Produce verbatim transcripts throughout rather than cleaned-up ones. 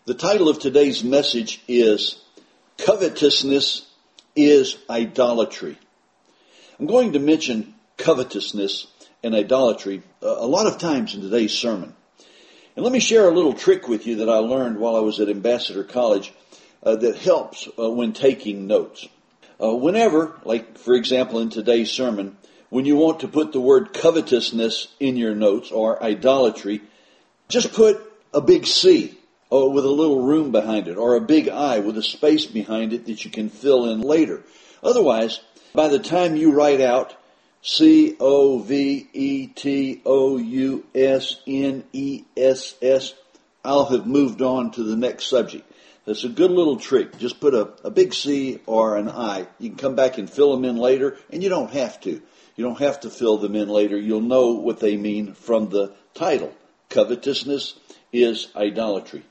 The title of today's message is Covetousness is Idolatry. I'm going to mention covetousness and idolatry a lot of times in today's sermon. And let me share a little trick with you that I learned while I was at Ambassador College uh, that helps uh, when taking notes. Uh, whenever, like for example in today's sermon, when you want to put the word covetousness in your notes or idolatry, just put a big C. Or with a little room behind it, or a big I with a space behind it that you can fill in later. Otherwise, by the time you write out C O V E T O U S N E S S, I'll have moved on to the next subject. That's a good little trick. Just put a, a big C or an I. You can come back and fill them in later, and you don't have to. You don't have to fill them in later. You'll know what they mean from the title. Covetousness is idolatry.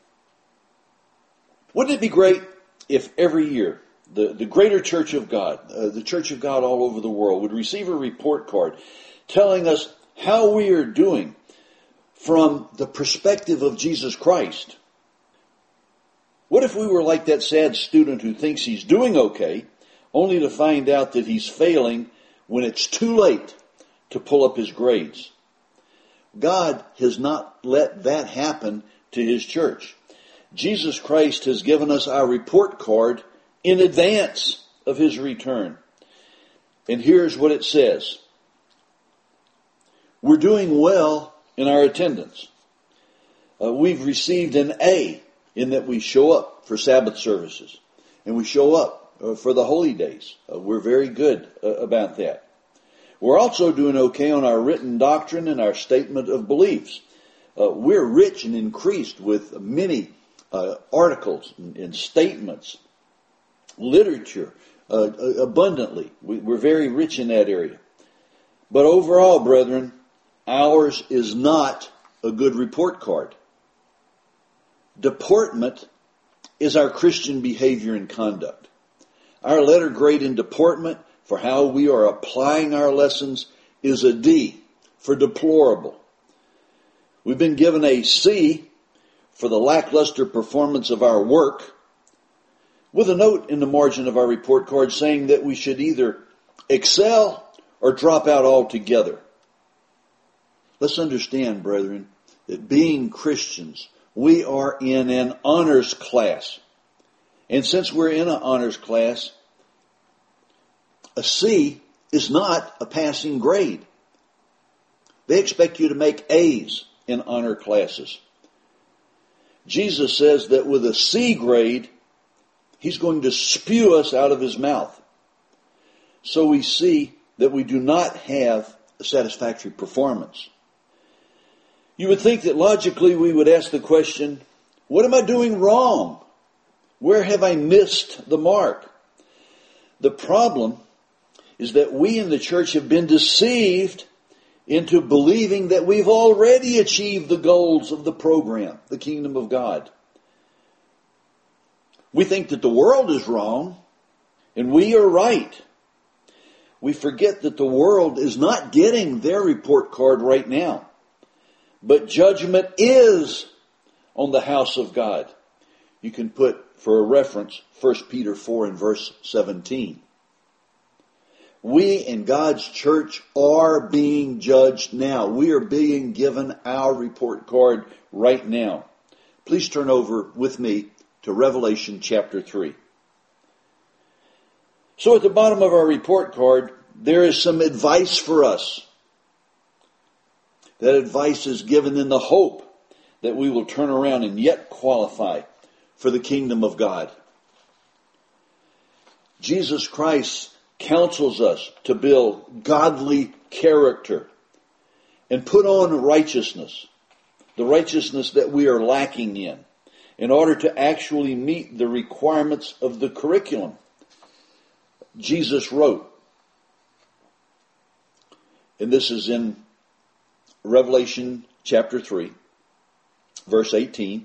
Wouldn't it be great if every year the, the greater Church of God, uh, the Church of God all over the world, would receive a report card telling us how we are doing from the perspective of Jesus Christ? What if we were like that sad student who thinks he's doing okay, only to find out that he's failing when it's too late to pull up his grades? God has not let that happen to His church. Jesus Christ has given us our report card in advance of His return. And here's what it says. We're doing well in our attendance. Uh, we've received an A in that we show up for Sabbath services. And we show up uh, for the holy days. Uh, we're very good uh, about that. We're also doing okay on our written doctrine and our statement of beliefs. Uh, we're rich and increased with many Uh, articles and, and statements, literature, uh, abundantly. We, we're very rich in that area. But overall, brethren, ours is not a good report card. Deportment is our Christian behavior and conduct. Our letter grade in deportment for how we are applying our lessons is a D for deplorable. We've been given a C for the lackluster performance of our work, with a note in the margin of our report card saying that we should either excel or drop out altogether. Let's understand, brethren, that being Christians, we are in an honors class. And since we're in an honors class, a C is not a passing grade. They expect you to make A's in honor classes. Jesus says that with a C grade, He's going to spew us out of His mouth. So we see that we do not have a satisfactory performance. You would think that logically we would ask the question, what am I doing wrong? Where have I missed the mark? The problem is that we in the church have been deceived into believing that we've already achieved the goals of the program, the kingdom of God. We think that the world is wrong, and we are right. We forget that the world is not getting their report card right now, but judgment is on the house of God. You can put, for a reference, First Peter four and verse seventeen. We in God's church are being judged now. We are being given our report card right now. Please turn over with me to Revelation chapter three. So at the bottom of our report card, there is some advice for us. That advice is given in the hope that we will turn around and yet qualify for the kingdom of God. Jesus Christ counsels us to build godly character and put on righteousness, the righteousness that we are lacking in, in order to actually meet the requirements of the curriculum. Jesus wrote, and this is in Revelation chapter three, verse eighteen,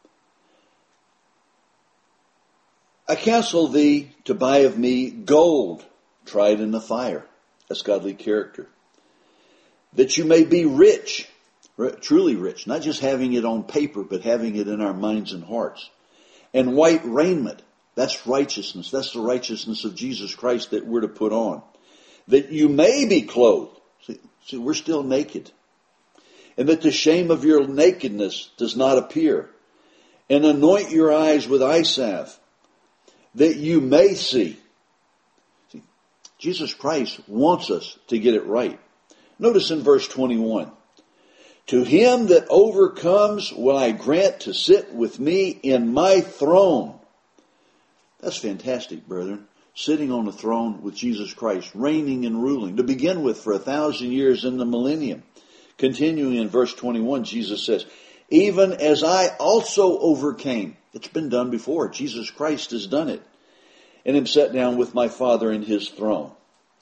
I counsel thee to buy of me gold tried in the fire. That's godly character. That you may be rich. truly rich, not just having it on paper, but having it in our minds and hearts. And white raiment, that's righteousness. That's the righteousness of Jesus Christ that we're to put on. That you may be clothed. See, see, we're still naked. And that the shame of your nakedness does not appear. And anoint your eyes with eye salve, that you may see. See, Jesus Christ wants us to get it right. Notice in verse twenty-one. To him that overcomes will I grant to sit with me in my throne. That's fantastic, brethren. Sitting on the throne with Jesus Christ, reigning and ruling, to begin with for a thousand years in the millennium. Continuing in verse twenty-one, Jesus says, even as I also overcame. It's been done before. Jesus Christ has done it. And am set down with my Father in his throne.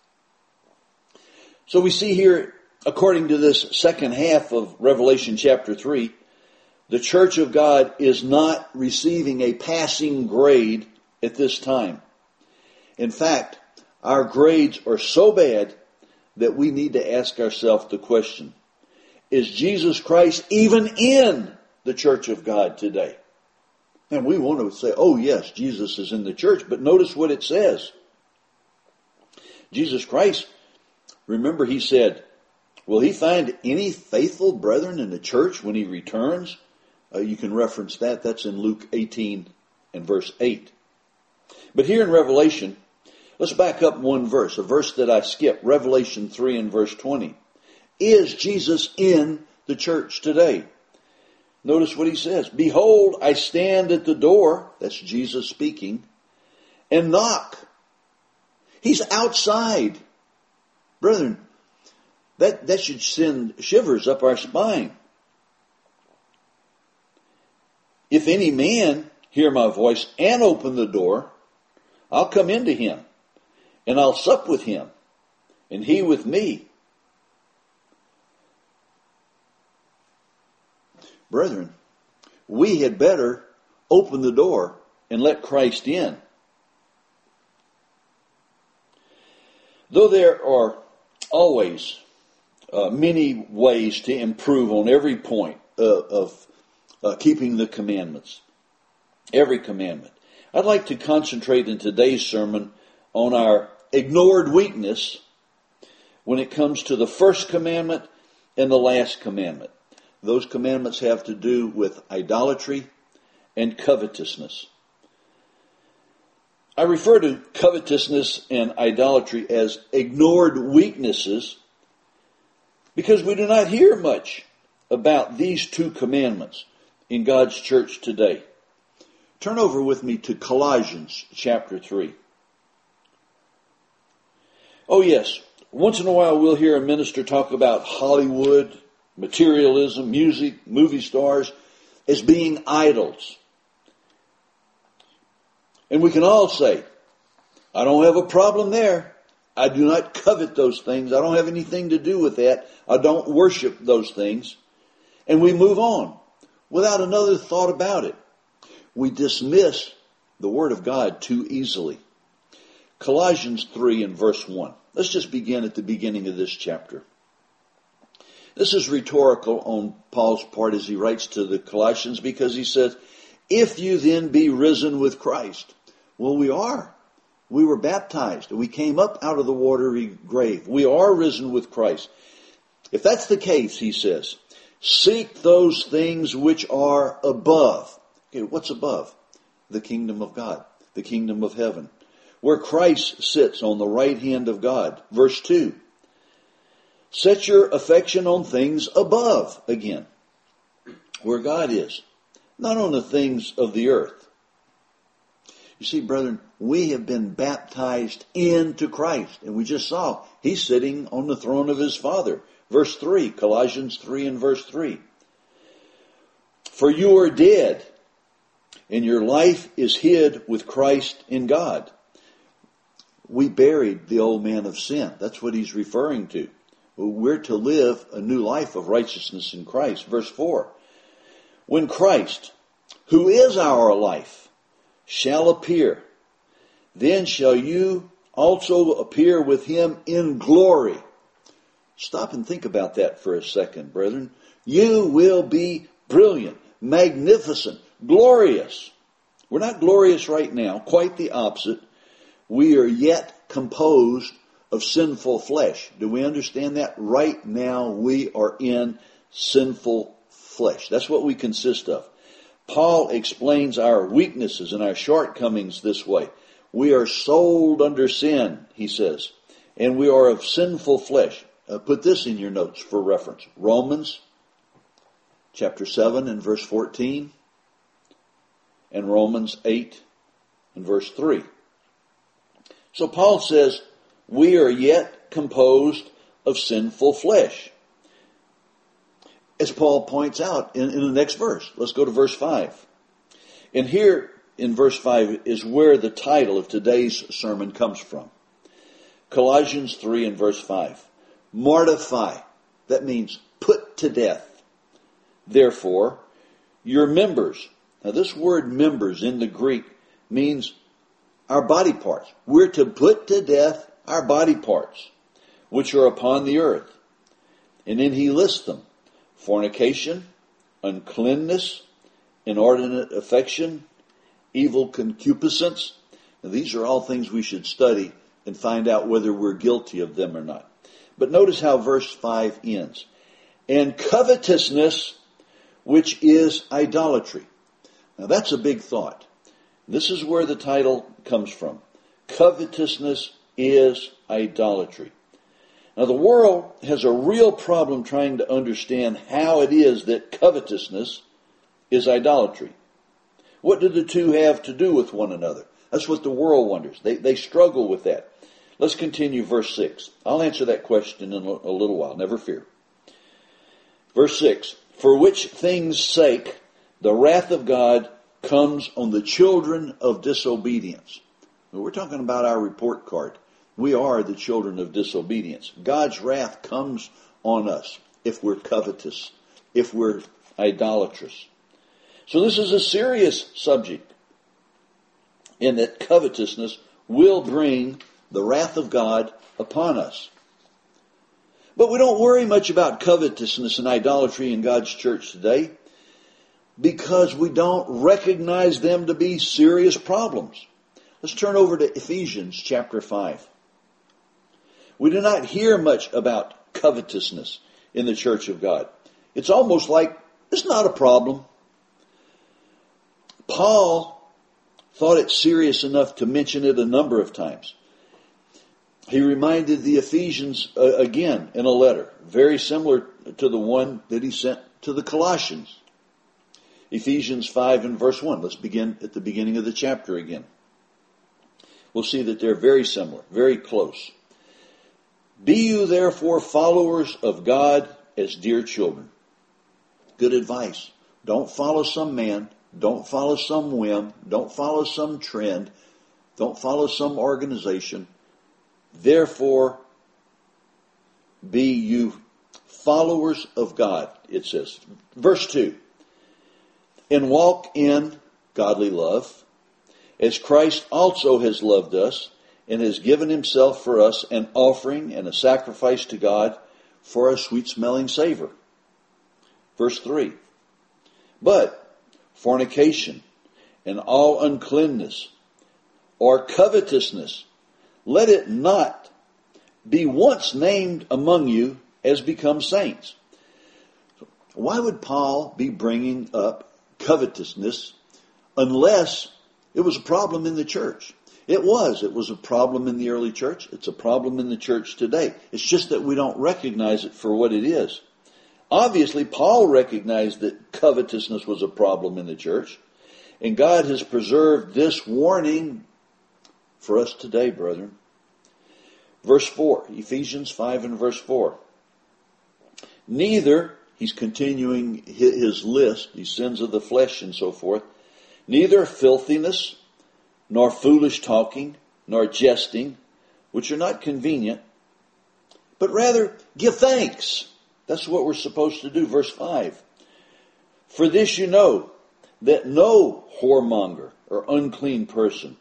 So we see here, according to this second half of Revelation chapter three, the church of God is not receiving a passing grade at this time. In fact, our grades are so bad that we need to ask ourselves the question, is Jesus Christ even in the church of God today? And we want to say, oh yes, Jesus is in the church, but notice what it says. Jesus Christ, remember he said, will he find any faithful brethren in the church when he returns? Uh, you can reference that. That's in Luke eighteen and verse eight. But here in Revelation, let's back up one verse, a verse that I skipped, Revelation three and verse twenty. Is Jesus in the church today? Notice what he says. Behold, I stand at the door, that's Jesus speaking, and knock. He's outside. Brethren, that, that should send shivers up our spine. If any man hear my voice and open the door, I'll come into him, and I'll sup with him, and he with me. Brethren, we had better open the door and let Christ in. Though there are always uh, many ways to improve on every point uh, of uh, keeping the commandments, every commandment, I'd like to concentrate in today's sermon on our ignored weakness when it comes to the first commandment and the last commandment. Those commandments have to do with idolatry and covetousness. I refer to covetousness and idolatry as ignored weaknesses because we do not hear much about these two commandments in God's church today. Turn over with me to Colossians chapter three. Oh yes, once in a while we'll hear a minister talk about Hollywood, materialism, music, movie stars as being idols. And we can all say, I don't have a problem there. I do not covet those things. I don't have anything to do with that. I don't worship those things. And we move on without another thought about it. We dismiss the Word of God too easily. Colossians three and verse one. Let's just begin at the beginning of this chapter. This is rhetorical on Paul's part as he writes to the Colossians because he says, if you then be risen with Christ. Well, we are. We were baptized. We came up out of the watery grave. We are risen with Christ. If that's the case, he says, seek those things which are above. Okay, what's above? The kingdom of God, the kingdom of heaven, where Christ sits on the right hand of God. Verse two. Set your affection on things above, again, where God is, not on the things of the earth. You see, brethren, we have been baptized into Christ, and we just saw he's sitting on the throne of his Father. Verse three, Colossians three and verse three. For you are dead, and your life is hid with Christ in God. We buried the old man of sin. That's what he's referring to. We're to live a new life of righteousness in Christ. Verse four. When Christ, who is our life, shall appear, then shall you also appear with him in glory. Stop and think about that for a second, brethren. You will be brilliant, magnificent, glorious. We're not glorious right now, quite the opposite. We are yet composed of sinful flesh. Do we understand that? Right now we are in sinful flesh. That's what we consist of. Paul explains our weaknesses and our shortcomings this way. We are sold under sin, he says, and we are of sinful flesh. Uh, put this in your notes for reference. Romans chapter seven and verse fourteen, and Romans eight and verse three. So Paul says, we are yet composed of sinful flesh. As Paul points out in, in the next verse. Let's go to verse five. And here in verse five is where the title of today's sermon comes from. Colossians three and verse five. Mortify. That means put to death. Therefore, your members. Now this word members in the Greek means our body parts. We're to put to death our body parts, which are upon the earth. And then he lists them. Fornication, uncleanness, inordinate affection, evil concupiscence. Now, these are all things we should study and find out whether we're guilty of them or not. But notice how verse five ends. And covetousness, which is idolatry. Now that's a big thought. This is where the title comes from. Covetousness is idolatry. Now the world has a real problem trying to understand how it is that covetousness is idolatry. What do the two have to do with one another? That's what the world wonders. They, they struggle with that. Let's continue verse six. I'll answer that question in a little while, never fear. Verse six. For which things' sake the wrath of God comes on the children of disobedience. Now, we're talking about our report card. We are the children of disobedience. God's wrath comes on us if we're covetous, if we're idolatrous. So this is a serious subject in that covetousness will bring the wrath of God upon us. But we don't worry much about covetousness and idolatry in God's church today because we don't recognize them to be serious problems. Let's turn over to Ephesians chapter five. We do not hear much about covetousness in the church of God. It's almost like it's not a problem. Paul thought it serious enough to mention it a number of times. He reminded the Ephesians uh, again in a letter, very similar to the one that he sent to the Colossians. Ephesians five and verse one. Let's begin at the beginning of the chapter again. We'll see that they're very similar, very close. Be you therefore followers of God as dear children. Good advice. Don't follow some man. Don't follow some whim. Don't follow some trend. Don't follow some organization. Therefore, be you followers of God, it says. Verse two. And walk in godly love, as Christ also has loved us, and has given himself for us an offering and a sacrifice to God for a sweet-smelling savor. Verse three. But fornication and all uncleanness or covetousness, let it not be once named among you as becomes saints. Why would Paul be bringing up covetousness unless it was a problem in the church? It was. It was a problem in the early church. It's a problem in the church today. It's just that we don't recognize it for what it is. Obviously, Paul recognized that covetousness was a problem in the church. And God has preserved this warning for us today, brethren. Verse four, Ephesians five and verse four. Neither, he's continuing his list, these sins of the flesh and so forth, neither filthiness, nor foolish talking, nor jesting, which are not convenient, but rather give thanks. That's what we're supposed to do. Verse five. For this you know, that no whoremonger or unclean person,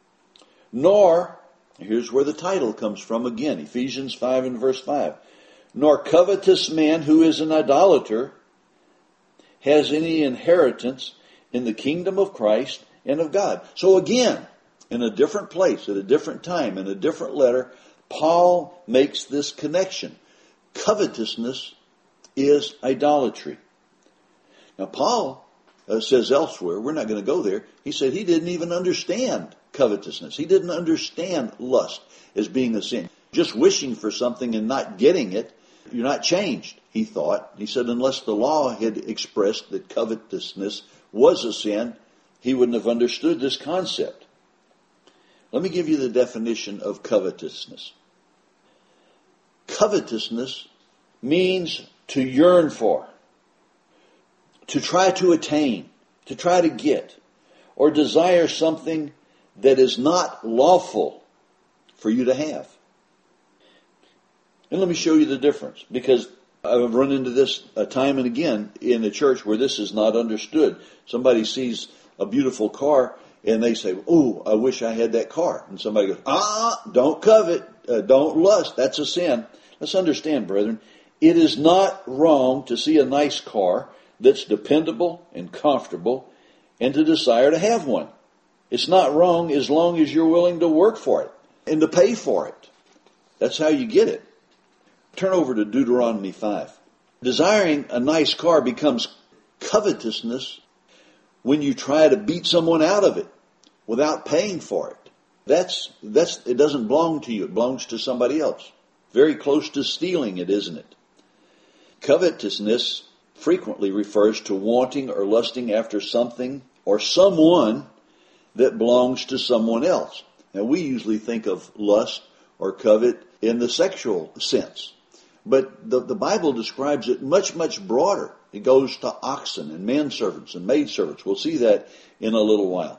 nor, here's where the title comes from again, Ephesians five and verse five, nor covetous man who is an idolater has any inheritance in the kingdom of Christ and of God. So again, in a different place, at a different time, in a different letter, Paul makes this connection. Covetousness is idolatry. Now Paul uh, says elsewhere, we're not going to go there, he said he didn't even understand covetousness. He didn't understand lust as being a sin. Just wishing for something and not getting it, you're not changed, he thought. He said unless the law had expressed that covetousness was a sin, he wouldn't have understood this concept. Let me give you the definition of covetousness. Covetousness means to yearn for, to try to attain, to try to get, or desire something that is not lawful for you to have. And let me show you the difference, because I've run into this uh, time and again in the church where this is not understood. Somebody sees a beautiful car and they say, "Oh, I wish I had that car." And somebody goes, "Ah, don't covet, uh, don't lust. That's a sin." Let's understand, brethren, it is not wrong to see a nice car that's dependable and comfortable and to desire to have one. It's not wrong as long as you're willing to work for it and to pay for it. That's how you get it. Turn over to Deuteronomy five. Desiring a nice car becomes covetousness when you try to beat someone out of it without paying for it. That's, that's, it doesn't belong to you. It belongs to somebody else. Very close to stealing it, isn't it? Covetousness frequently refers to wanting or lusting after something or someone that belongs to someone else. Now, we usually think of lust or covet in the sexual sense. But the, the Bible describes it much, much broader. It goes to oxen and manservants and maidservants. We'll see that in a little while.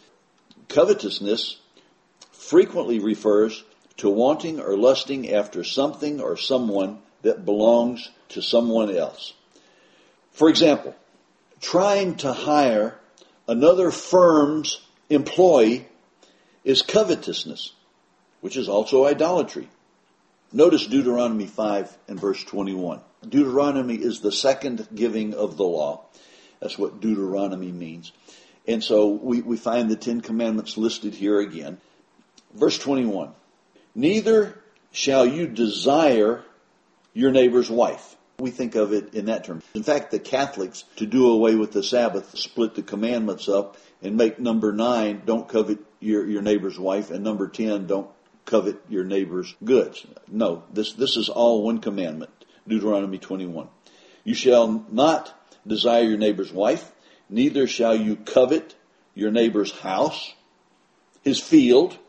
Covetousness frequently refers to wanting or lusting after something or someone that belongs to someone else. For example, trying to hire another firm's employee is covetousness, which is also idolatry. Notice Deuteronomy five and verse twenty-one. Deuteronomy is the second giving of the law. That's what Deuteronomy means. And so we, we find the Ten Commandments listed here again. Verse twenty-one. Neither shall you desire your neighbor's wife. We think of it in that term. In fact, the Catholics, to do away with the Sabbath, split the commandments up and make number nine, don't covet your, your neighbor's wife, and number ten, don't covet your neighbor's goods. No, this, this is all one commandment. Deuteronomy twenty-one. You shall not desire your neighbor's wife, neither shall you covet your neighbor's house, his field,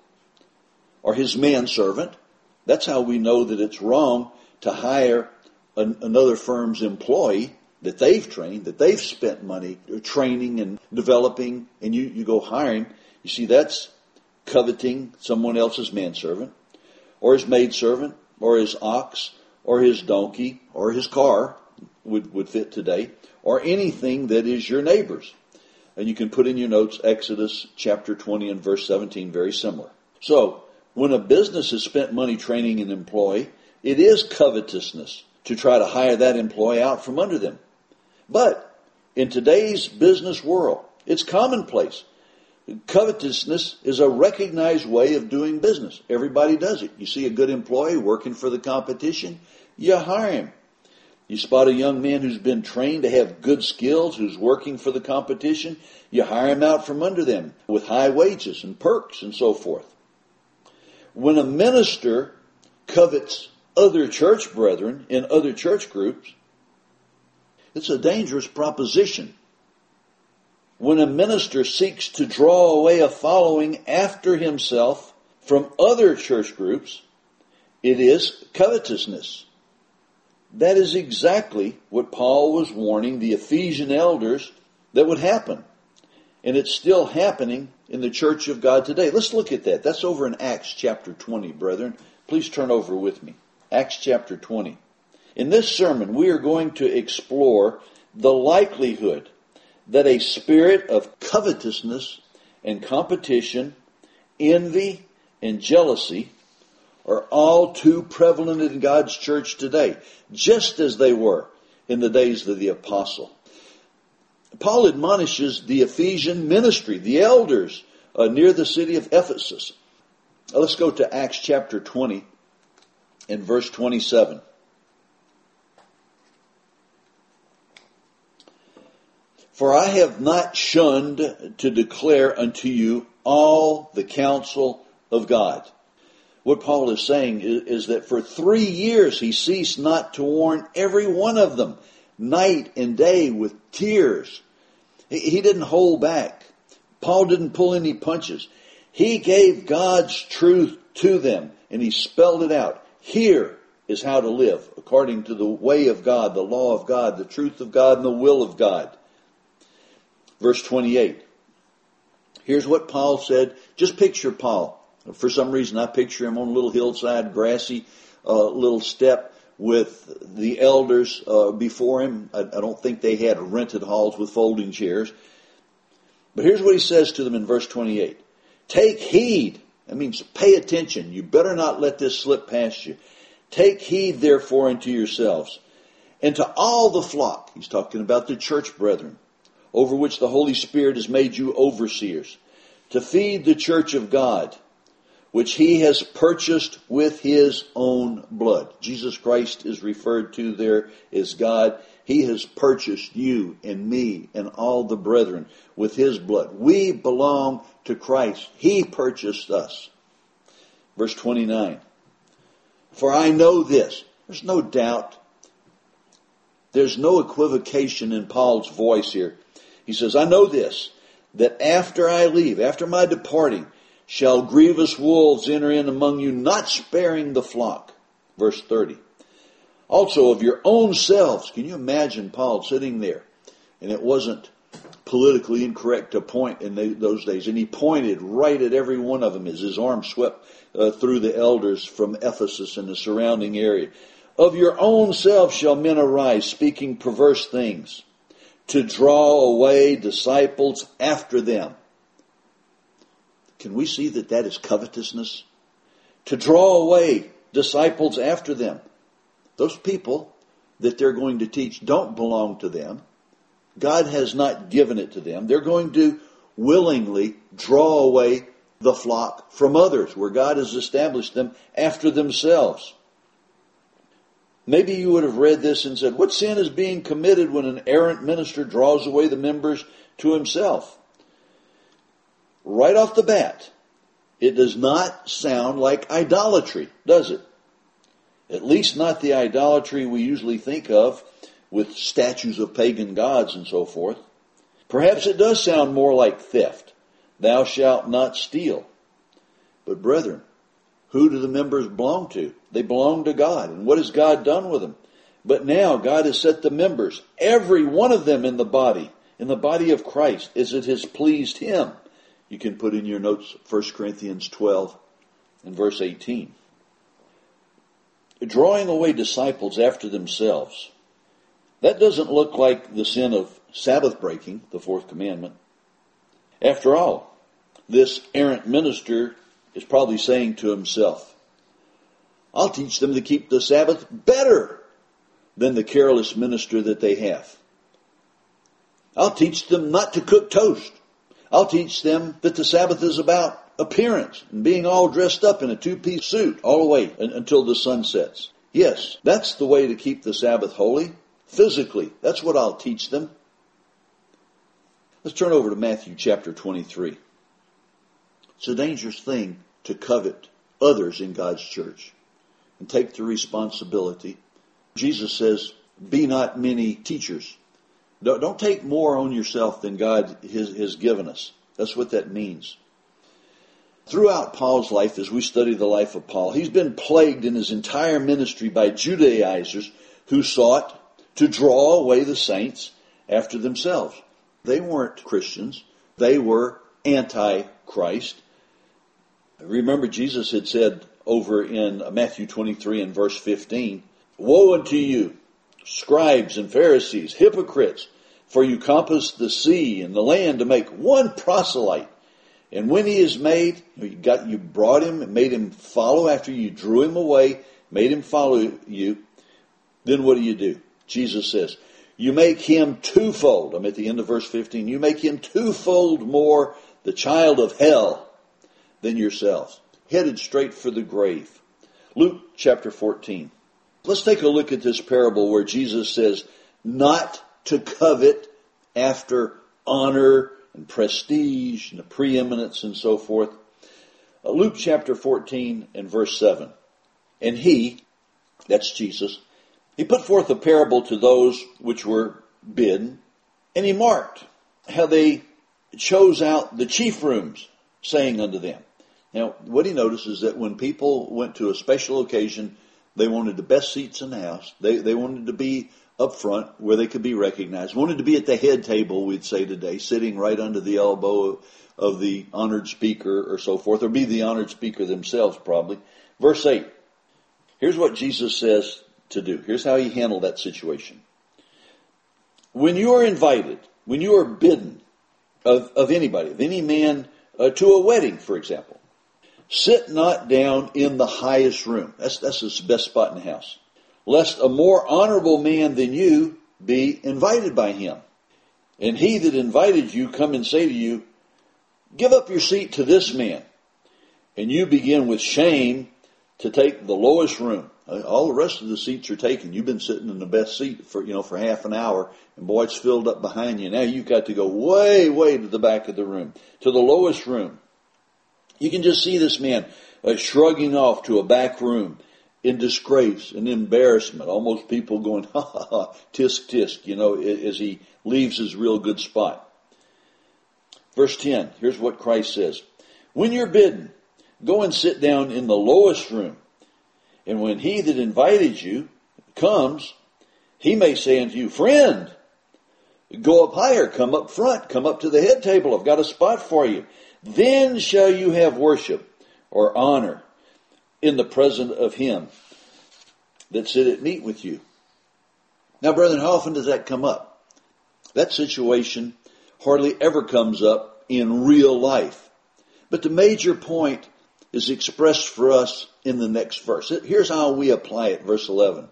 or his manservant. That's how we know that it's wrong to hire an, another firm's employee that they've trained, that they've spent money training and developing, and you, you go hire him. You see, that's coveting someone else's manservant, or his maidservant, or his ox, or his donkey, or his car, would, would fit today, or anything that is your neighbor's. And you can put in your notes Exodus chapter twenty and verse seventeen, very similar. So, when a business has spent money training an employee, it is covetousness to try to hire that employee out from under them. But in today's business world, it's commonplace. Covetousness is a recognized way of doing business. Everybody does it. You see a good employee working for the competition, you hire him. You spot a young man who's been trained to have good skills, who's working for the competition, you hire him out from under them with high wages and perks and so forth. When a minister covets other church brethren in other church groups, it's a dangerous proposition. When a minister seeks to draw away a following after himself from other church groups, it is covetousness. That is exactly what Paul was warning the Ephesian elders that would happen. And it's still happening in the church of God today. Let's look at that. That's over in Acts chapter twenty, brethren. Please turn over with me. Acts chapter twenty. In this sermon, we are going to explore the likelihood that a spirit of covetousness and competition, envy and jealousy are all too prevalent in God's church today, just as they were in the days of the apostle. Paul admonishes the Ephesian ministry, the elders uh, near the city of Ephesus. Now let's go to Acts chapter twenty and verse twenty-seven. For I have not shunned to declare unto you all the counsel of God. What Paul is saying is, is that for three years he ceased not to warn every one of them, night and day with tears. He, he didn't hold back. Paul didn't pull any punches. He gave God's truth to them, and he spelled it out. Here is how to live according to the way of God, the law of God, the truth of God, and the will of God. Verse twenty-eight. Here's what Paul said. Just picture Paul. For some reason, I picture him on a little hillside, grassy uh, little step with the elders uh, before him. I, I don't think they had rented halls with folding chairs. But here's what he says to them in verse twenty-eight. Take heed. That means pay attention. You better not let this slip past you. Take heed, therefore, unto yourselves, and to all the flock. He's talking about the church brethren, over which the Holy Spirit has made you overseers, to feed the church of God, which he has purchased with his own blood. Jesus Christ is referred to there as God. He has purchased you and me and all the brethren with his blood. We belong to Christ. He purchased us. Verse twenty-nine. For I know this. There's no doubt. There's no equivocation in Paul's voice here. He says, I know this, that after I leave, after my departing, shall grievous wolves enter in among you, not sparing the flock. Verse thirty. Also of your own selves. Can you imagine Paul sitting there? And it wasn't politically incorrect to point in the, those days. And he pointed right at every one of them as his arm swept uh, through the elders from Ephesus and the surrounding area. Of your own selves shall men arise, speaking perverse things, to draw away disciples after them. Can we see that that is covetousness? To draw away disciples after them. Those people that they're going to teach don't belong to them. God has not given it to them. They're going to willingly draw away the flock from others, where God has established them after themselves. Maybe you would have read this and said, what sin is being committed when an errant minister draws away the members to himself? Right off the bat, it does not sound like idolatry, does it? At least not the idolatry we usually think of with statues of pagan gods and so forth. Perhaps it does sound more like theft. Thou shalt not steal. But brethren, who do the members belong to? They belong to God. And what has God done with them? But now God has set the members, every one of them in the body, in the body of Christ, as it has pleased him. You can put in your notes First Corinthians twelve and verse eighteen. Drawing away disciples after themselves. That doesn't look like the sin of Sabbath breaking, the fourth commandment. After all, this errant minister is probably saying to himself, I'll teach them to keep the Sabbath better than the careless minister that they have. I'll teach them not to cook toast. I'll teach them that the Sabbath is about appearance and being all dressed up in a two-piece suit all the way until the sun sets. Yes, that's the way to keep the Sabbath holy. Physically, that's what I'll teach them. Let's turn over to Matthew chapter twenty-three. It's a dangerous thing to covet others in God's church and take the responsibility. Jesus says, be not many teachers. Don't take more on yourself than God has, has given us. That's what that means. Throughout Paul's life, as we study the life of Paul, he's been plagued in his entire ministry by Judaizers who sought to draw away the saints after themselves. They weren't Christians. They were anti-Christ. Remember, Jesus had said over in Matthew twenty-three and verse fifteen, woe unto you, scribes and Pharisees, hypocrites, for you compass the sea and the land to make one proselyte, And when he is made, you got you brought him and made him follow after you drew him away, made him follow you. Then what do you do? Jesus says, you make him twofold. I'm at the end of verse fifteen. You make him twofold more the child of hell than yourselves, headed straight for the grave. Luke chapter fourteen. Let's take a look at this parable where Jesus says not to covet after honor and prestige and the preeminence and so forth. Uh, Luke chapter fourteen and verse seven. And he, that's Jesus, he put forth a parable to those which were bidden, and he marked how they chose out the chief rooms, saying unto them. Now, what he noticed is that when people went to a special occasion, they wanted the best seats in the house. They they wanted to be up front where they could be recognized. Wanted to be at the head table, we'd say today, sitting right under the elbow of the honored speaker or so forth, or be the honored speaker themselves probably. Verse eight. Here's what Jesus says to do. Here's how he handled that situation. When you are invited, when you are bidden of, of anybody, of any man uh, to a wedding, for example, sit not down in the highest room. That's, that's the best spot in the house. Lest a more honorable man than you be invited by him. And he that invited you come and say to you, give up your seat to this man. And you begin with shame to take the lowest room. All the rest of the seats are taken. You've been sitting in the best seat for, you know, for half an hour, and boy, it's filled up behind you. Now you've got to go way, way to the back of the room, to the lowest room. You can just see this man uh, shrugging off to a back room in disgrace and embarrassment. Almost people going, ha ha ha, tisk tisk, you know, as he leaves his real good spot. Verse ten, here's what Christ says. When you're bidden, go and sit down in the lowest room. And when he that invited you comes, he may say unto you, friend, go up higher, come up front, come up to the head table. I've got a spot for you. Then shall you have worship or honor in the presence of him that sit at meat with you. Now, brethren, how often does that come up? That situation hardly ever comes up in real life. But the major point is expressed for us in the next verse. Here's how we apply it, verse eleven.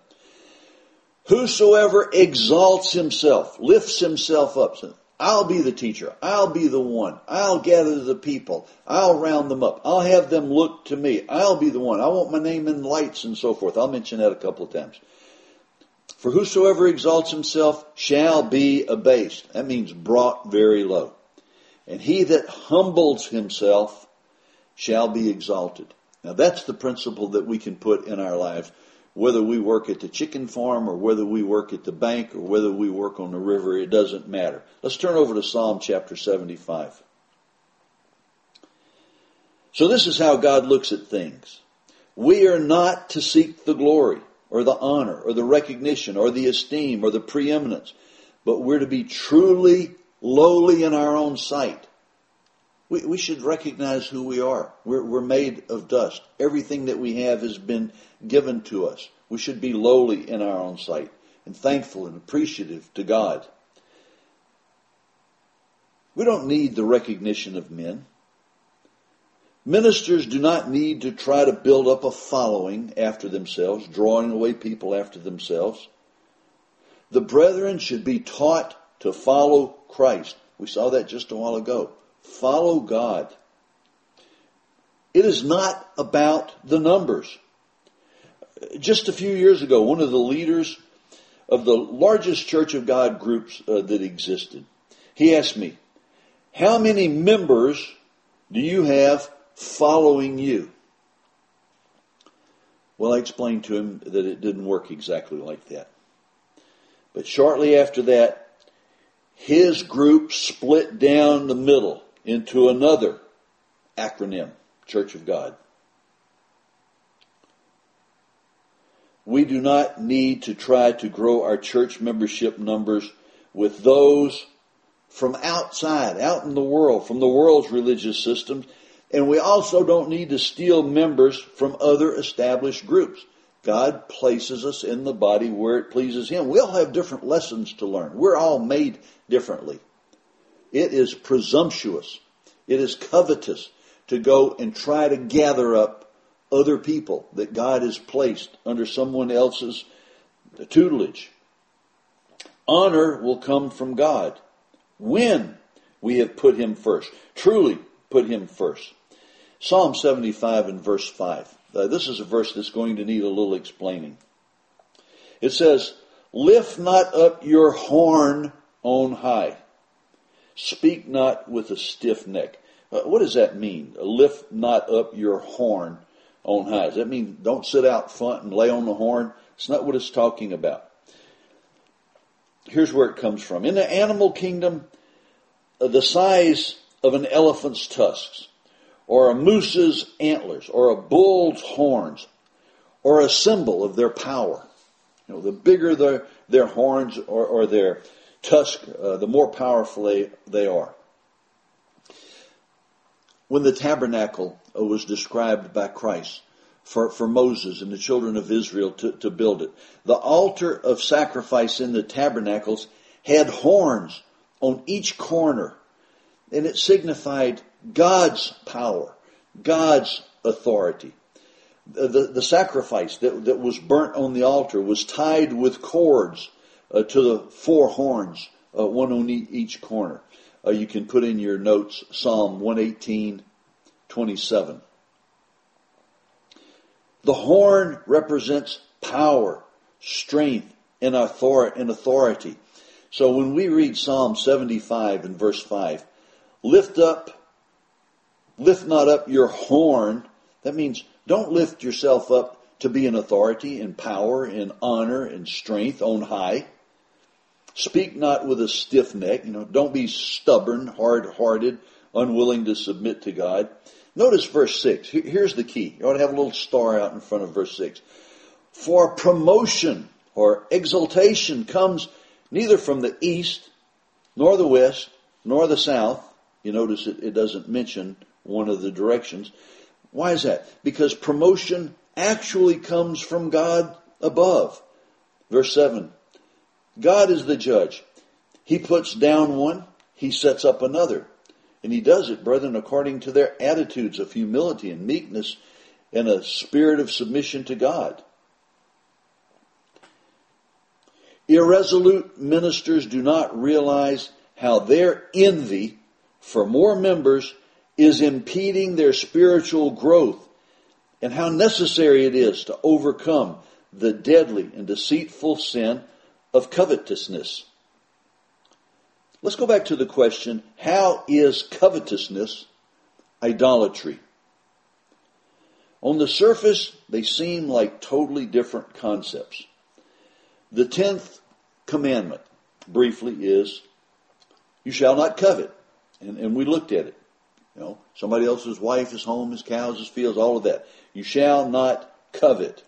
Whosoever exalts himself, lifts himself up, says, I'll be the teacher, I'll be the one, I'll gather the people, I'll round them up, I'll have them look to me, I'll be the one, I want my name in lights and so forth. I'll mention that a couple of times. For whosoever exalts himself shall be abased. That means brought very low. And he that humbles himself shall be exalted. Now that's the principle that we can put in our lives, whether we work at the chicken farm or whether we work at the bank or whether we work on the river, it doesn't matter. Let's turn over to Psalm chapter seventy-five. So this is how God looks at things. We are not to seek the glory or the honor or the recognition or the esteem or the preeminence, but we're to be truly lowly in our own sight. We, we should recognize who we are. We're, we're made of dust. Everything that we have has been given to us. We should be lowly in our own sight and thankful and appreciative to God. We don't need the recognition of men. Ministers do not need to try to build up a following after themselves, drawing away people after themselves. The brethren should be taught to follow Christ. We saw that just a while ago. Follow God. It is not about the numbers. Just a few years ago, one of the leaders of the largest Church of God groups uh, that existed, he asked me, how many members do you have following you? Well, I explained to him that it didn't work exactly like that. But shortly after that, his group split down the middle into another acronym, Church of God. We do not need to try to grow our church membership numbers with those from outside, out in the world, from the world's religious systems. And we also don't need to steal members from other established groups. God places us in the body where it pleases Him. We all have different lessons to learn. We're all made differently. It is presumptuous It is covetous to go and try to gather up other people that God has placed under someone else's tutelage. Honor will come from God when we have put him first. Truly put him first. Psalm seventy-five and verse five. Uh, this is a verse that's going to need a little explaining. It says, "Lift not up your horn on high. Speak not with a stiff neck." Uh, what does that mean? Lift not up your horn on high. Does that mean don't sit out front and lay on the horn? It's not what it's talking about. Here's where it comes from. In the animal kingdom, uh, the size of an elephant's tusks, or a moose's antlers, or a bull's horns, or a symbol of their power. You know, the bigger their, their horns or, or their tusk, uh, the more powerful they, they are. When the tabernacle was described by Christ for, for Moses and the children of Israel to, to build it, the altar of sacrifice in the tabernacles had horns on each corner, and it signified God's power, God's authority. The, the, the sacrifice that, that was burnt on the altar was tied with cords uh, to the four horns, uh, one on e- each corner. Uh, you can put in your notes Psalm one eighteen, twenty-seven. The horn represents power, strength, and authority. So when we read Psalm seventy-five and verse five, lift up, lift not up your horn, that means don't lift yourself up to be an authority in power, in honor, and strength on high. Speak not with a stiff neck. You know, don't be stubborn, hard-hearted, unwilling to submit to God. Notice verse six. Here's the key. You ought to have a little star out in front of verse six. For promotion or exaltation comes neither from the east, nor the west, nor the south. You notice it, it doesn't mention one of the directions. Why is that? Because promotion actually comes from God above. Verse seven. God is the judge. He puts down one, he sets up another. And he does it, brethren, according to their attitudes of humility and meekness and a spirit of submission to God. Irresolute ministers do not realize how their envy for more members is impeding their spiritual growth and how necessary it is to overcome the deadly and deceitful sin of covetousness. Let's go back to the question, how is covetousness idolatry? On the surface, they seem like totally different concepts. The tenth commandment, briefly, is, you shall not covet. And, and we looked at it. You know, somebody else's wife, his home, his cows, his fields, all of that. You shall not covet.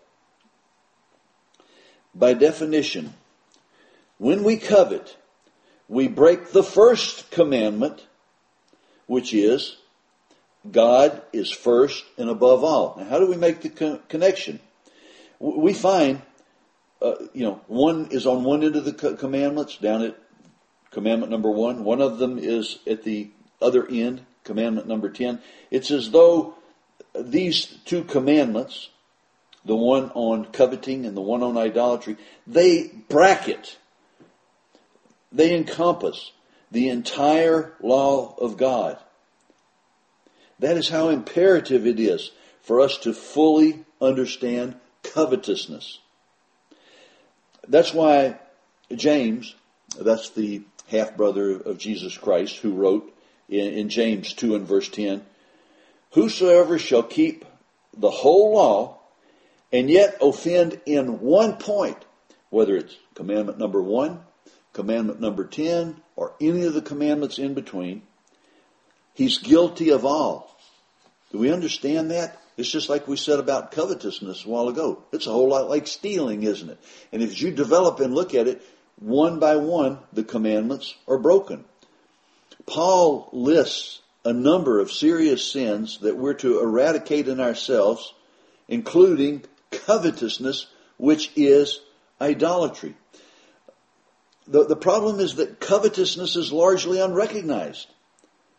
By definition, when we covet, we break the first commandment, which is, God is first and above all. Now, how do we make the con- connection? We find, uh, you know, one is on one end of the co- commandments, down at commandment number one. One of them is at the other end, commandment number ten. It's as though these two commandments, the one on coveting and the one on idolatry, they bracket, they encompass the entire law of God. That is how imperative it is for us to fully understand covetousness. That's why James, that's the half-brother of Jesus Christ, who wrote in, in James two and verse ten, whosoever shall keep the whole law and yet offend in one point, whether it's commandment number one, commandment number ten, or any of the commandments in between, he's guilty of all. Do we understand that? It's just like we said about covetousness a while ago. It's a whole lot like stealing, isn't it? And if you develop and look at it, one by one, the commandments are broken. Paul lists a number of serious sins that we're to eradicate in ourselves, including covetousness, which is idolatry. The, the problem is that covetousness is largely unrecognized.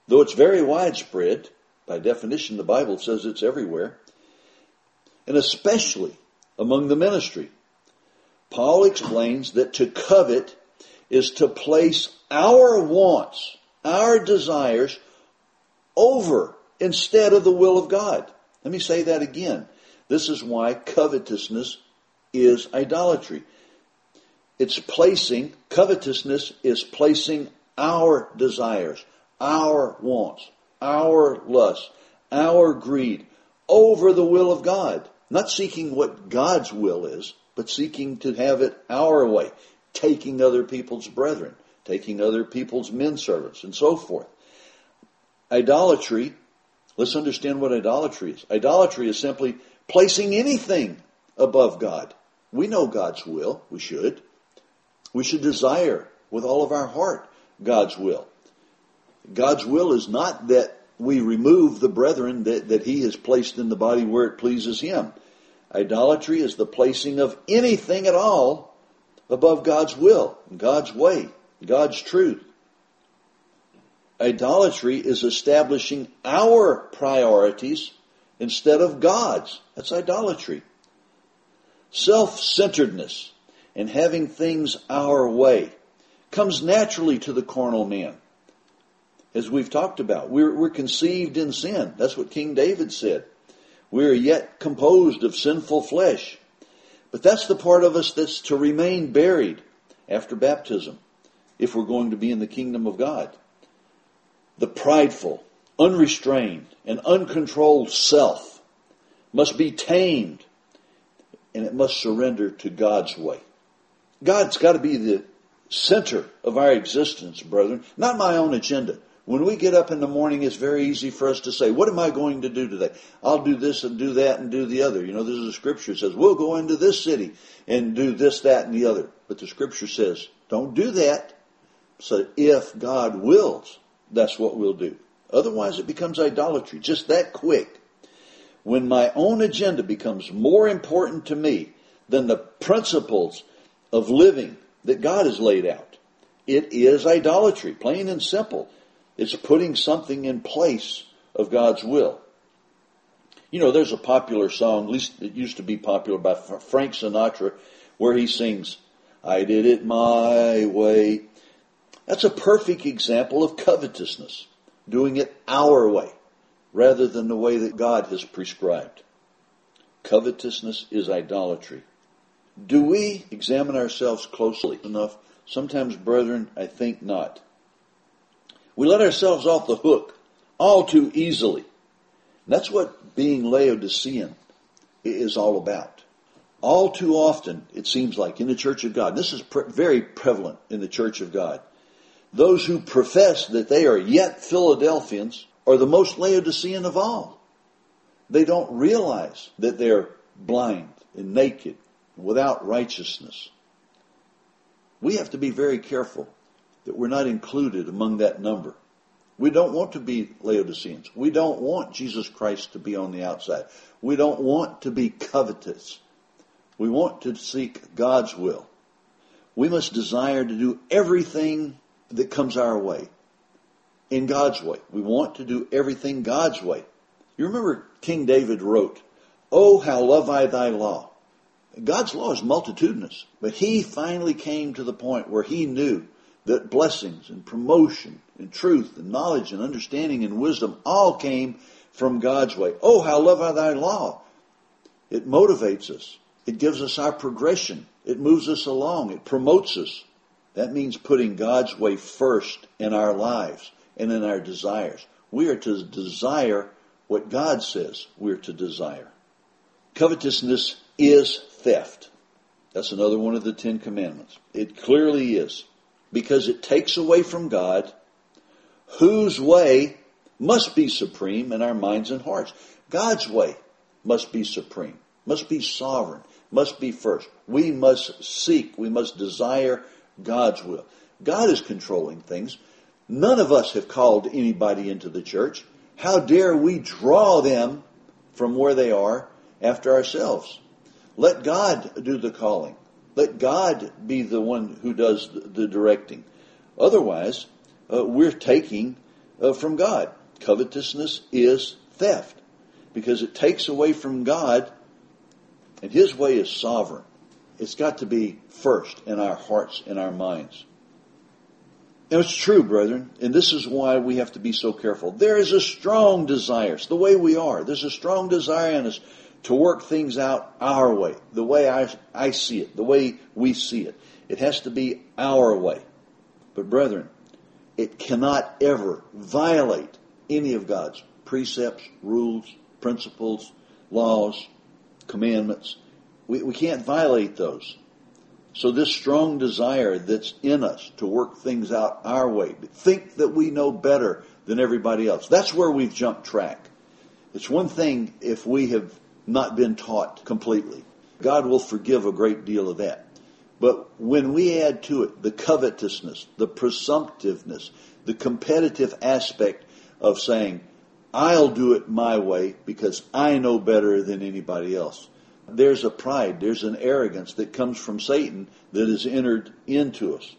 though it's very widespread. By definition, the Bible says it's everywhere. And especially among the ministry. Paul explains that to covet is to place our wants, our desires, over instead of the will of God. Let me say that again. This is why covetousness is idolatry. It's placing, covetousness is placing our desires, our wants, our lusts, our greed over the will of God. Not seeking what God's will is, but seeking to have it our way. Taking other people's brethren, taking other people's men servants, and so forth. Idolatry, let's understand what idolatry is. Idolatry is simply placing anything above God. We know God's will. We should. We should desire with all of our heart God's will. God's will is not that we remove the brethren that, that He has placed in the body where it pleases Him. Idolatry is the placing of anything at all above God's will, God's way, God's truth. Idolatry is establishing our priorities instead of God's. That's idolatry. Self-centeredness and having things our way comes naturally to the carnal man. As we've talked about, we're, we're conceived in sin. That's what King David said. We are yet composed of sinful flesh. But that's the part of us that's to remain buried after baptism, if we're going to be in the kingdom of God. The prideful, unrestrained, and uncontrolled self must be tamed, and it must surrender to God's way. God's got to be the center of our existence, brethren, not my own agenda. When we get up in the morning, it's very easy for us to say, what am I going to do today? I'll do this and do that and do the other. You know, there's a scripture that says, we'll go into this city and do this, that, and the other. But the scripture says, don't do that. So if God wills, that's what we'll do. Otherwise, it becomes idolatry, just that quick. When my own agenda becomes more important to me than the principles of living that God has laid out, it is idolatry, plain and simple. It's putting something in place of God's will. You know, there's a popular song, at least it used to be popular, by Frank Sinatra, where he sings, I did it my way. That's a perfect example of covetousness, doing it our way, rather than the way that God has prescribed. Covetousness is idolatry. Do we examine ourselves closely enough? Sometimes, brethren, I think not. We let ourselves off the hook all too easily. And that's what being Laodicean is all about. All too often, it seems like, in the church of God, this is pre- very prevalent in the church of God, those who profess that they are yet Philadelphians are the most Laodicean of all. They don't realize that they're blind and naked, without righteousness. We have to be very careful that we're not included among that number. We don't want to be Laodiceans. We don't want Jesus Christ to be on the outside. We don't want to be covetous. We want to seek God's will. We must desire to do everything that comes our way in God's way. We want to do everything God's way. You remember King David wrote, "Oh, how love I thy law." God's law is multitudinous, but he finally came to the point where he knew that blessings and promotion and truth and knowledge and understanding and wisdom all came from God's way. Oh, how love I thy law. It motivates us. It gives us our progression. It moves us along. It promotes us. That means putting God's way first in our lives and in our desires. We are to desire what God says we're to desire. Covetousness is theft. That's another one of the Ten Commandments. It clearly is. Because it takes away from God, whose way must be supreme in our minds and hearts. God's way must be supreme, must be sovereign, must be first. We must seek, we must desire God's will. God is controlling things. None of us have called anybody into the church. How dare we draw them from where they are after ourselves? Let God do the calling. Let God be the one who does the directing. Otherwise, uh, we're taking uh, from God. Covetousness is theft because it takes away from God, and His way is sovereign. It's got to be first in our hearts and our minds. Now it's true, brethren, and this is why we have to be so careful. There is a strong desire. It's the way we are. There's a strong desire in us to work things out our way, the way I, I see it, the way we see it. It has to be our way. But brethren, it cannot ever violate any of God's precepts, rules, principles, laws, commandments. We, we can't violate those. So this strong desire that's in us to work things out our way, think that we know better than everybody else, that's where we've jumped track. It's one thing if we have not been taught completely. God will forgive a great deal of that. But when we add to it the covetousness, the presumptiveness, the competitive aspect of saying, I'll do it my way because I know better than anybody else, there's a pride, there's an arrogance that comes from Satan that is entered into us.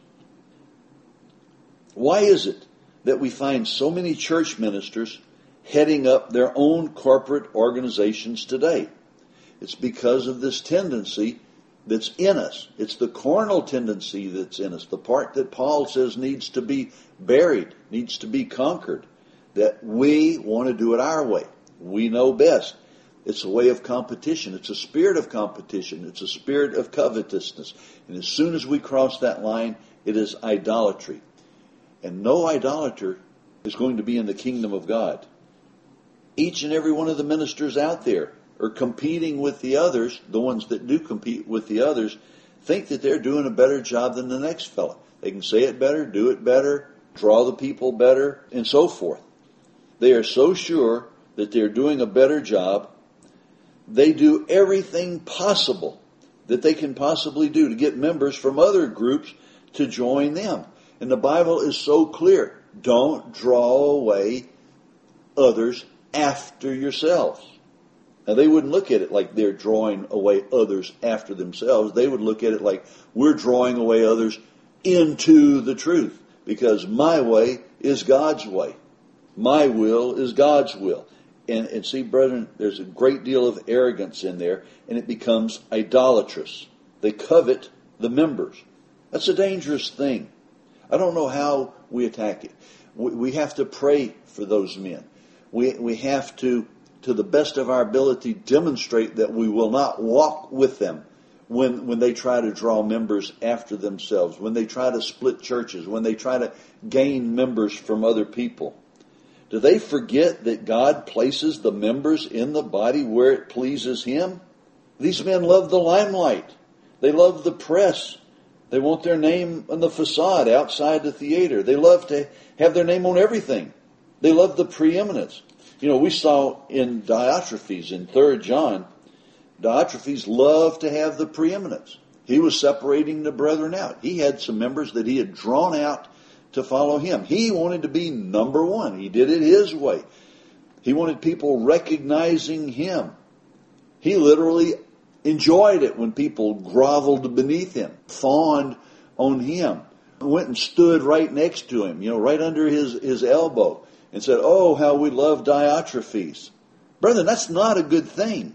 Why is it that we find so many church ministers heading up their own corporate organizations today? It's because of this tendency that's in us. It's the carnal tendency that's in us, the part that Paul says needs to be buried, needs to be conquered, that we want to do it our way. We know best. It's a way of competition. It's a spirit of competition. It's a spirit of covetousness. And as soon as we cross that line, it is idolatry. And no idolater is going to be in the kingdom of God. Each and every one of the ministers out there are competing with the others, the ones that do compete with the others, think that they're doing a better job than the next fellow. They can say it better, do it better, draw the people better, and so forth. They are so sure that they're doing a better job. They do everything possible that they can possibly do to get members from other groups to join them. And the Bible is so clear. Don't draw away others after yourselves. Now, they wouldn't look at it like they're drawing away others after themselves. They would look at it like we're drawing away others into the truth, because my way is God's way. My will is God's will. And, and see, brethren, there's a great deal of arrogance in there, and it becomes idolatrous. They covet the members. That's a dangerous thing. I don't know how we attack it. We, we have to pray for those men. We, we have to, to the best of our ability, demonstrate that we will not walk with them when, when they try to draw members after themselves, when they try to split churches, when they try to gain members from other people. Do they forget that God places the members in the body where it pleases Him? These men love the limelight. They love the press. They want their name on the facade outside the theater. They love to have their name on everything. They love the preeminence. You know, we saw in Diotrephes in Third John, Diotrephes loved to have the preeminence. He was separating the brethren out. He had some members that he had drawn out to follow him. He wanted to be number one. He did it his way. He wanted people recognizing him. He literally enjoyed it when people groveled beneath him, fawned on him, went and stood right next to him, you know, right under his, his elbow, and said, oh, how we love Diotrephes. Brethren, that's not a good thing.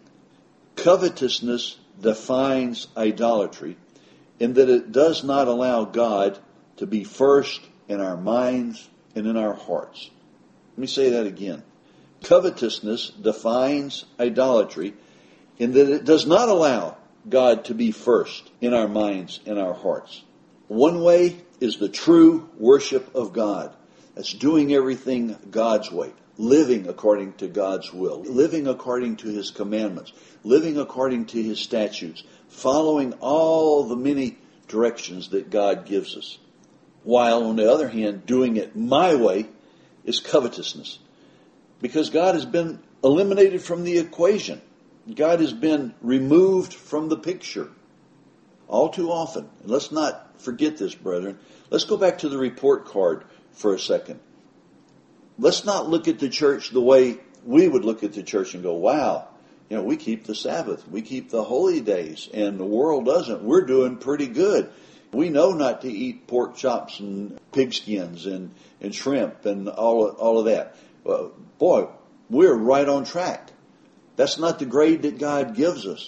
Covetousness defines idolatry in that it does not allow God to be first in our minds and in our hearts. Let me say that again. Covetousness defines idolatry in that it does not allow God to be first in our minds and our hearts. One way is the true worship of God. That's doing everything God's way, living according to God's will, living according to His commandments, living according to His statutes, following all the many directions that God gives us. While, on the other hand, doing it my way is covetousness. Because God has been eliminated from the equation. God has been removed from the picture. All too often. And let's not forget this, brethren. Let's go back to the report card for a second. Let's not look at the church the way we would look at the church and go, wow, you know, we keep the Sabbath. We keep the holy days. And the world doesn't. We're doing pretty good. We know not to eat pork chops and pig skins and, and shrimp and all, all of that. Uh, boy, we're right on track. That's not the grade that God gives us.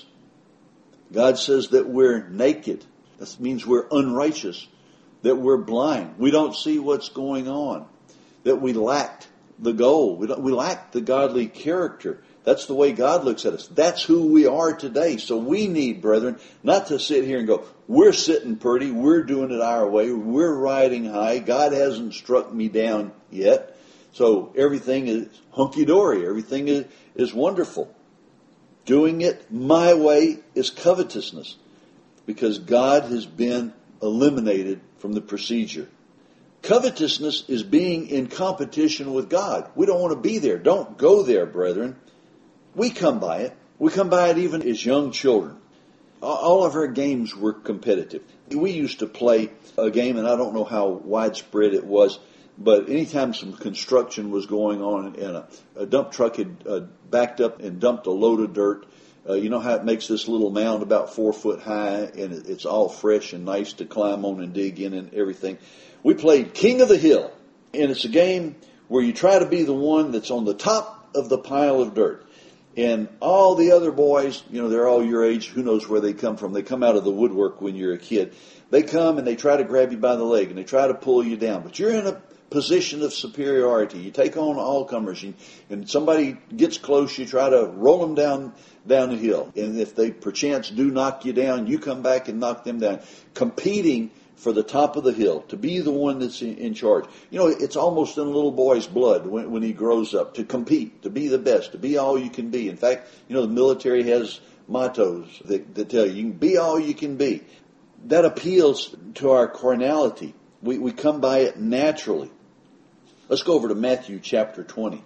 God says that we're naked. That means we're unrighteous, that we're blind. We don't see what's going on, that we lacked the goal. We, don't, we lack the godly character. That's the way God looks at us. That's who we are today. So we need, brethren, not to sit here and go, we're sitting pretty, we're doing it our way, we're riding high, God hasn't struck me down yet. So everything is hunky-dory, everything is, is wonderful. Doing it my way is covetousness, because God has been eliminated from the procedure. Covetousness is being in competition with God. We don't want to be there. Don't go there, brethren. We come by it. We come by it even as young children. All of our games were competitive. We used to play a game, and I don't know how widespread it was, but anytime some construction was going on and a, a dump truck had uh, backed up and dumped a load of dirt, uh, you know how it makes this little mound about four foot high, and it, it's all fresh and nice to climb on and dig in and everything. We played King of the Hill, and it's a game where you try to be the one that's on the top of the pile of dirt. And all the other boys, you know, they're all your age. Who knows where they come from? They come out of the woodwork when you're a kid. They come and they try to grab you by the leg and they try to pull you down. But you're in a position of superiority. You take on all comers. You, and somebody gets close, you try to roll them down, down the hill. And if they perchance do knock you down, you come back and knock them down. Competing for the top of the hill, to be the one that's in, in charge. You know, it's almost in a little boy's blood when, when he grows up, to compete, to be the best, to be all you can be. In fact, you know, the military has mottos that, that tell you, you can be all you can be. That appeals to our carnality. We, we come by it naturally. Let's go over to Matthew chapter twenty.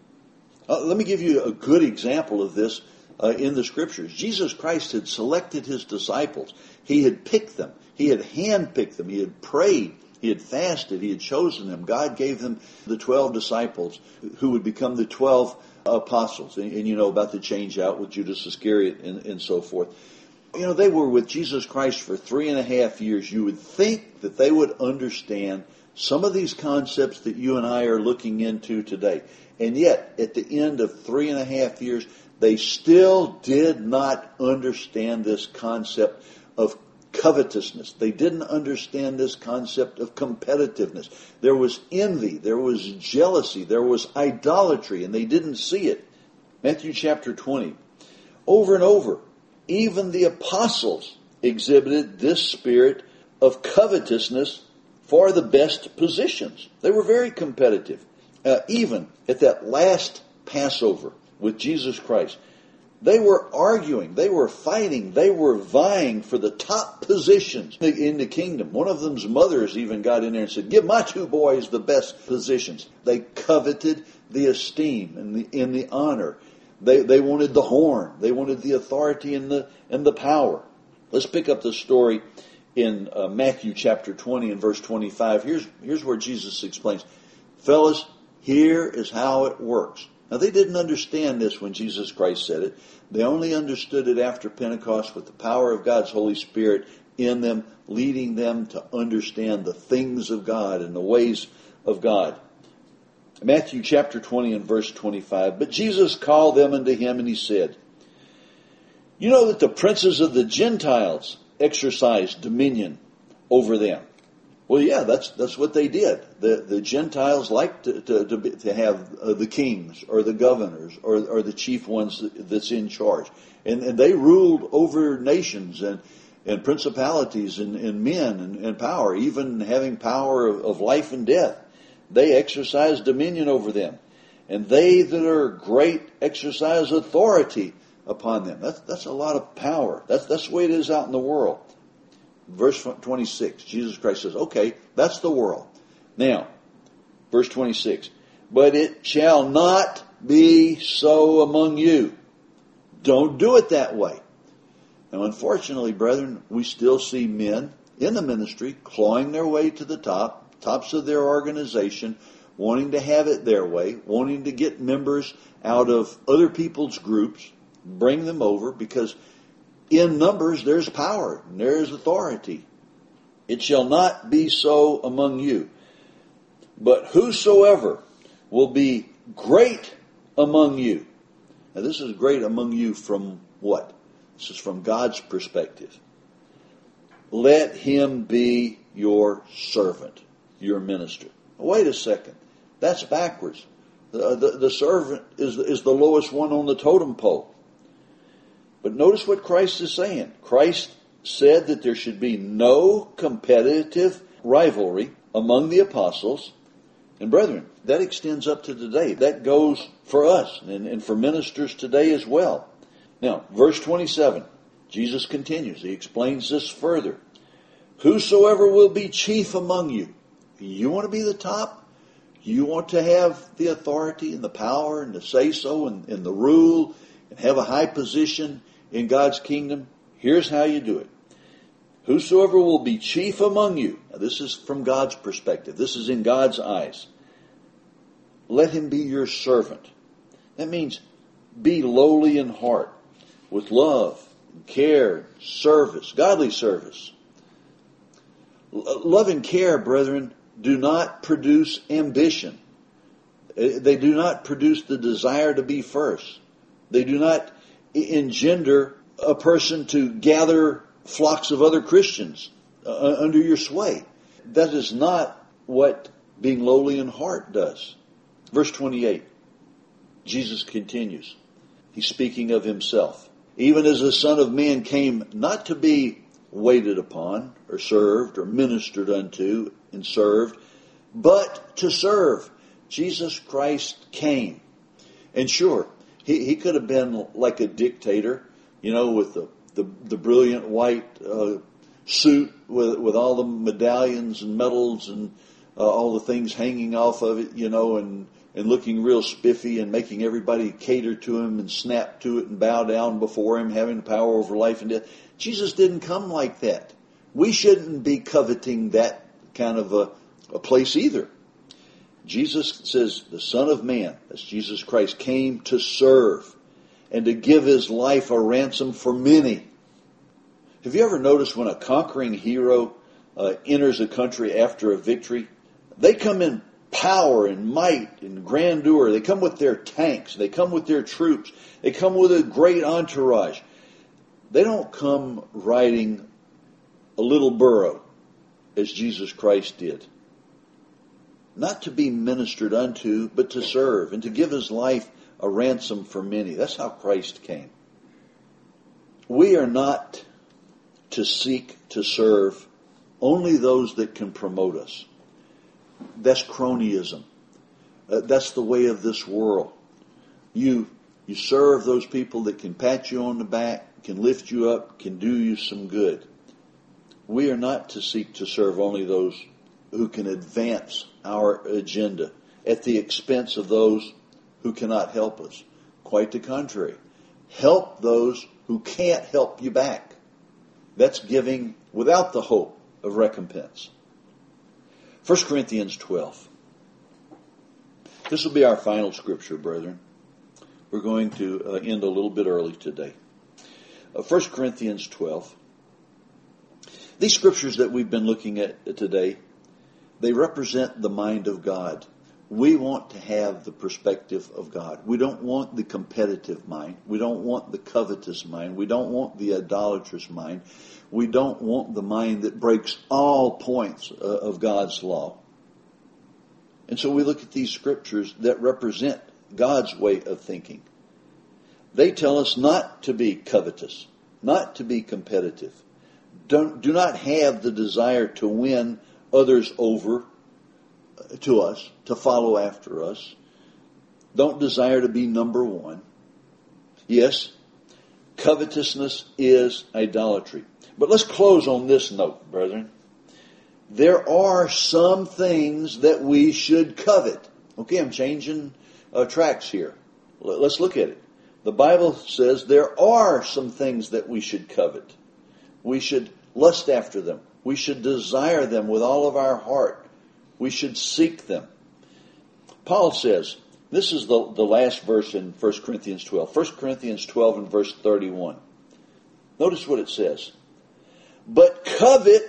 Uh, let me give you a good example of this uh, in the Scriptures. Jesus Christ had selected His disciples. He had picked them. He had handpicked them. He had prayed. He had fasted. He had chosen them. God gave them the twelve disciples who would become the twelve apostles. And, and you know about the change out with Judas Iscariot and, and so forth. You know, they were with Jesus Christ for three and a half years. You would think that they would understand some of these concepts that you and I are looking into today. And yet, at the end of three and a half years, they still did not understand this concept of covetousness. They didn't understand this concept of competitiveness. There was envy, there was jealousy, there was idolatry, and they didn't see it. Matthew chapter twenty. Over and over, even the apostles exhibited this spirit of covetousness for the best positions. They were very competitive. Uh, even at that last Passover with Jesus Christ, they were arguing, they were fighting, they were vying for the top positions in the kingdom. One of them's mothers even got in there and said, give my two boys the best positions. They coveted the esteem and the, and the honor. They, they wanted the horn. They wanted the authority and the, and the power. Let's pick up the story in uh, Matthew chapter twenty and verse twenty-five. Here's, here's where Jesus explains, fellas, here is how it works. Now, they didn't understand this when Jesus Christ said it. They only understood it after Pentecost with the power of God's Holy Spirit in them, leading them to understand the things of God and the ways of God. Matthew chapter twenty and verse twenty-five. But Jesus called them unto him, and he said, you know that the princes of the Gentiles exercise dominion over them. Well, yeah, that's that's what they did. The the Gentiles liked to to, to, be, to have uh, the kings or the governors or, or the chief ones that's in charge. And, and they ruled over nations and, and principalities and, and men and, and power, even having power of, of life and death. They exercise dominion over them. And they that are great exercise authority upon them. That's, that's a lot of power. That's, that's the way it is out in the world. Verse twenty-six, Jesus Christ says, okay, that's the world. Now, verse twenty-six, but it shall not be so among you. Don't do it that way. Now, unfortunately, brethren, we still see men in the ministry clawing their way to the top, tops of their organization, wanting to have it their way, wanting to get members out of other people's groups, bring them over, because in numbers, there's power, and there's authority. It shall not be so among you. But whosoever will be great among you. Now this is great among you from what? This is from God's perspective. Let him be your servant, your minister. Wait a second. That's backwards. The, the, the servant is, is the lowest one on the totem pole. But notice what Christ is saying. Christ said that there should be no competitive rivalry among the apostles. And brethren, that extends up to today. That goes for us and, and for ministers today as well. Now, verse twenty-seven, Jesus continues. He explains this further. Whosoever will be chief among you. You want to be the top? You want to have the authority and the power and the say-so and, and the rule and have a high position in God's kingdom? Here's how you do it. Whosoever will be chief among you. Now this is from God's perspective. This is in God's eyes. Let him be your servant. That means be lowly in heart, with love, and care, service, godly service. Love and care, brethren, do not produce ambition. They do not produce the desire to be first. They do not engender a person to gather flocks of other Christians uh, under your sway. That is not what being lowly in heart does. Verse twenty-eight, Jesus continues. He's speaking of himself. Even as the Son of Man came not to be waited upon or served or ministered unto and served, but to serve. Jesus Christ came. And sure, he, he could have been like a dictator, you know, with the, the, the brilliant white uh, suit with, with all the medallions and medals and uh, all the things hanging off of it, you know, and, and looking real spiffy and making everybody cater to him and snap to it and bow down before him, having power over life and death. Jesus didn't come like that. We shouldn't be coveting that kind of a, a place either. Jesus says the Son of Man, that's Jesus Christ, came to serve and to give his life a ransom for many. Have you ever noticed when a conquering hero uh, enters a country after a victory, they come in power and might and grandeur. They come with their tanks. They come with their troops. They come with a great entourage. They don't come riding a little burro as Jesus Christ did. Not to be ministered unto, but to serve and to give his life a ransom for many. That's how Christ came. We are not to seek to serve only those that can promote us. That's cronyism. Uh, that's the way of this world. You you serve those people that can pat you on the back, can lift you up, can do you some good. We are not to seek to serve only those who can advance our agenda at the expense of those who cannot help us. Quite the contrary. Help those who can't help you back. That's giving without the hope of recompense. First Corinthians twelve. This will be our final scripture, brethren. We're going to uh, end a little bit early today. Uh, First Corinthians twelve. These scriptures that we've been looking at today, they represent the mind of God. We want to have the perspective of God. We don't want the competitive mind. We don't want the covetous mind. We don't want the idolatrous mind. We don't want the mind that breaks all points uh, of God's law. And so we look at these scriptures that represent God's way of thinking. They tell us not to be covetous, not to be competitive. Don't, do not have the desire to win others over to us, to follow after us. Don't desire to be number one. Yes, covetousness is idolatry. But let's close on this note, brethren. There are some things that we should covet. Okay, I'm changing uh, tracks here. Let's look at it. The Bible says there are some things that we should covet. We should lust after them. We should desire them with all of our heart. We should seek them. Paul says, this is the, the last verse in First Corinthians twelve. First Corinthians twelve and verse thirty-one. Notice what it says. But covet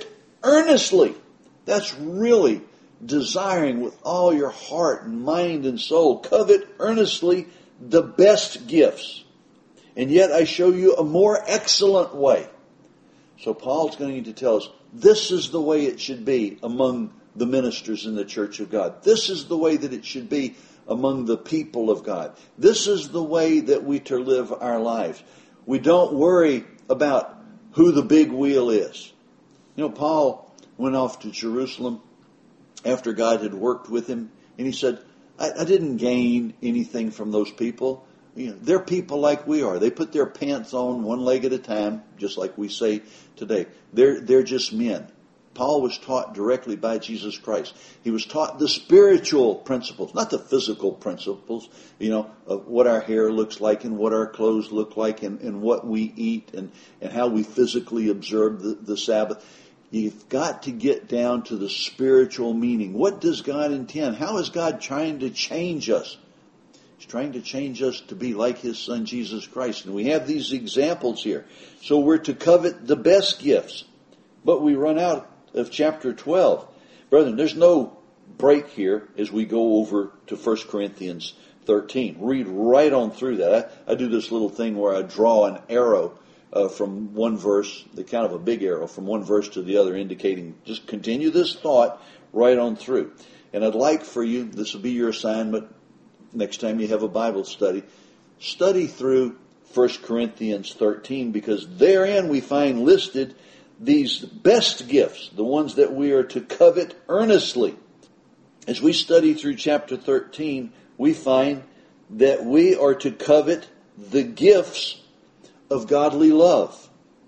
earnestly. That's really desiring with all your heart and mind and soul. Covet earnestly the best gifts. And yet I show you a more excellent way. So Paul's going to tell us, this is the way it should be among the ministers in the church of God. This is the way that it should be among the people of God. This is the way that we to live our lives. We don't worry about who the big wheel is. You know, Paul went off to Jerusalem after God had worked with him, and he said, I, I didn't gain anything from those people. You know, they're people like we are. They put their pants on one leg at a time, just like we say today. They're, they're just men. Paul was taught directly by Jesus Christ. He was taught the spiritual principles, not the physical principles, you know, of what our hair looks like and what our clothes look like and, and what we eat and, and how we physically observe the, the Sabbath. You've got to get down to the spiritual meaning. What does God intend? How is God trying to change us? He's trying to change us to be like His Son, Jesus Christ. And we have these examples here. So we're to covet the best gifts. But we run out of chapter twelve. Brethren, there's no break here as we go over to First Corinthians thirteen. Read right on through that. I, I do this little thing where I draw an arrow uh, from one verse, the kind of a big arrow, from one verse to the other, indicating just continue this thought right on through. And I'd like for you, this will be your assignment next time you have a Bible study, study through First Corinthians thirteen, because therein we find listed these best gifts, the ones that we are to covet earnestly. As we study through chapter thirteen, we find that we are to covet the gifts of godly love.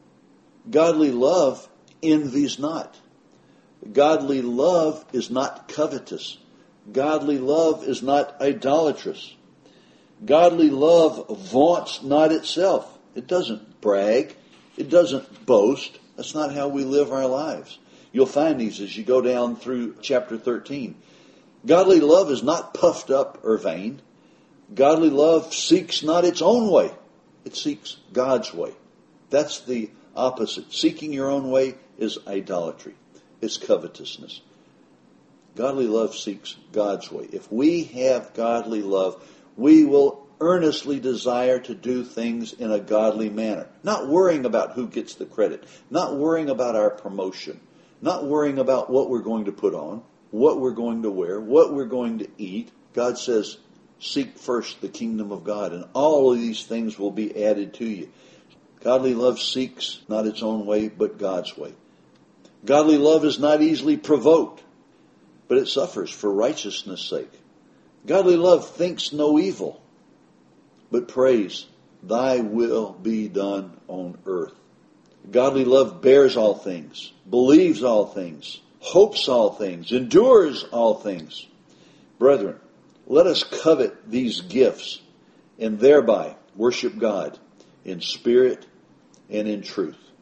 Godly love envies not. Godly love is not covetous. Godly love is not idolatrous. Godly love vaunts not itself. It doesn't brag. It doesn't boast. That's not how we live our lives. You'll find these as you go down through chapter thirteen. Godly love is not puffed up or vain. Godly love seeks not its own way. It seeks God's way. That's the opposite. Seeking your own way is idolatry. It's covetousness. Godly love seeks God's way. If we have godly love, we will earnestly desire to do things in a godly manner. Not worrying about who gets the credit. Not worrying about our promotion. Not worrying about what we're going to put on, what we're going to wear, what we're going to eat. God says, seek first the kingdom of God, and all of these things will be added to you. Godly love seeks not its own way, but God's way. Godly love is not easily provoked, but it suffers for righteousness' sake. Godly love thinks no evil, but prays, thy will be done on earth. Godly love bears all things, believes all things, hopes all things, endures all things. Brethren, let us covet these gifts and thereby worship God in spirit and in truth.